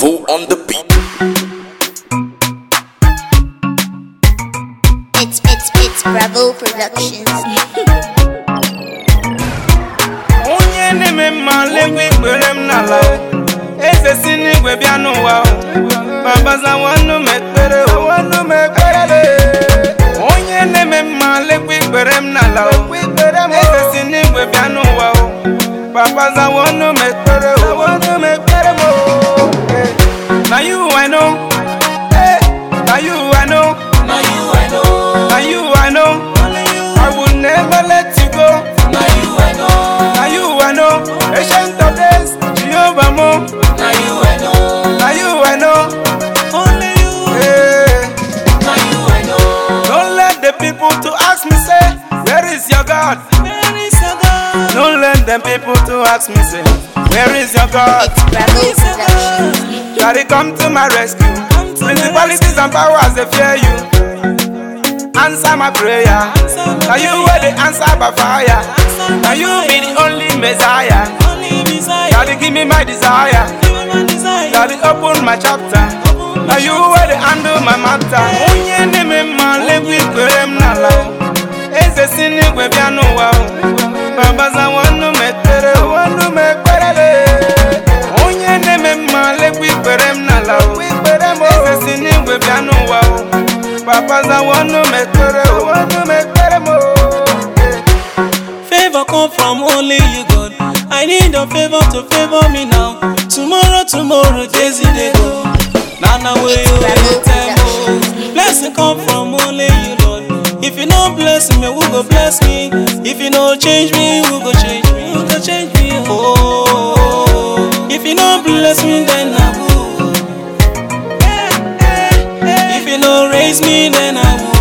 Bravo on the beat. It's Bravo Productions. Onye neme malengwi kwerem na lao. Ese sini gwe bianu wao. Babaza wanu mekpere o wanu mekpere. Onye neme malengwi kwerem na lao. Ese sini gwe bianu wao. Babaza wanu mekpere o wanu mekpere mo. Now you I know. Now you I know. Now you I know. Now you I know. I will never let you go. Now you I know. Now you I know. Ancient of days, Jehovah Mo. Now you I know. Now you I know. Only you. Hey. Now you I know. Don't let the people to ask me say, where is your God? Where is your God? Don't let them people to ask me say, where is your God? It's Bravo Productions. Daddy, come to my rescue. Principalities and powers, they fear you. Answer my prayer. Now you were the answer by fire. Now you be the only Messiah. Only Messiah. Daddy, give me my desire. Give me my desire. Daddy, open my chapter. Now you were the handle my matter. Onye neme malengwi kwerem na lao. Eze sini gwe bianu wao. Babaza wanu mekpere wanu mekpere. Onye neme malengwi kwerem na lao. Eze sini gwe bianu wao. Babaza wanu mekpere wanu mekpere mo. Favor come from only you, God. I need your favor to favor me now. Tomorrow, days in the go. Now way you tell. Blessing come from only you, Lord. If you don't bless me, who go bless me? If you don't change me, who go change me? Who go change me? Oh, if you don't bless me, then I will. If you don't raise me, then I will.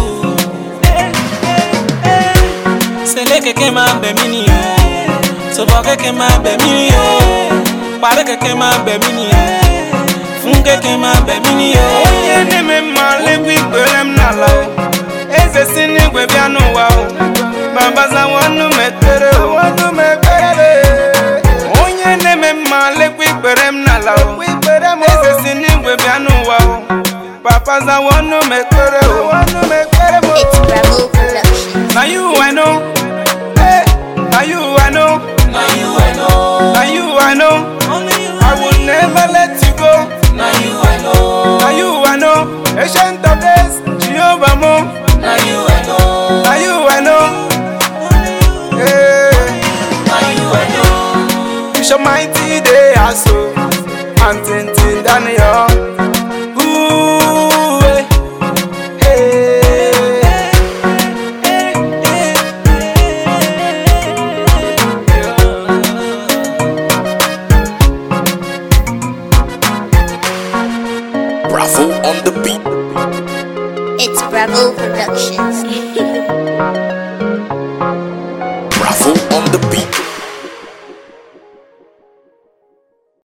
Sele keke ma be mini yo, sobo keke ma be mini yo, pare keke ma be mini yo, fun keke ma be mini yo. Onye neme malengwi kwerem na lao. Eze sini gwe bianu wao. Babaza wanu mekpere wanu mekpere. Onye neme malengwi kwerem na lao. Eze sini gwe bianu wao. Babaza wanu mekpere wanu mekpere mo. It's Bravo Productions. Now you I know. Now you I know. Now you I know. Now you I know. Only you I will never let you go. Now you I know. Now you I know. Ancient of days, Jehovah Mo. Now you I know. Now you I know. Only you. Hey. Now you I know. It's your mighty day, also. And Tintin Daniel. Ooh, hey. Bravo on the beat. It's Bravo Productions.